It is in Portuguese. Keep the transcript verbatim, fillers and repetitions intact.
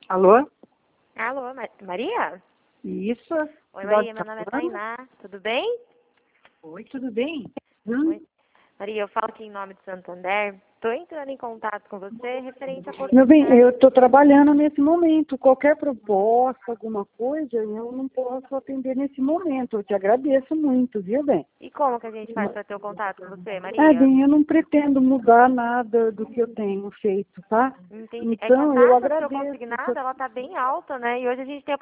Alô? Alô, Ma- Maria? Isso? Oi, De Maria, onde meu tá nome é falando? Tainá, tudo bem? Oi, tudo bem? Hum? Oi. Maria, eu falo aqui em nome de Santander. Estou entrando em contato com você referente à Meu bem, possibilidade. eu estou trabalhando nesse momento. Qualquer proposta, alguma coisa, eu não posso atender nesse momento. Eu te agradeço muito, viu, bem? E como que a gente faz para ter o contato com você, É, Maria? bem, eu não pretendo mudar nada do que eu tenho feito, tá? Entendi. É que a Então, eu taxa do seu agradeço. consignado, ela tá bem alta, né? E hoje a gente tem a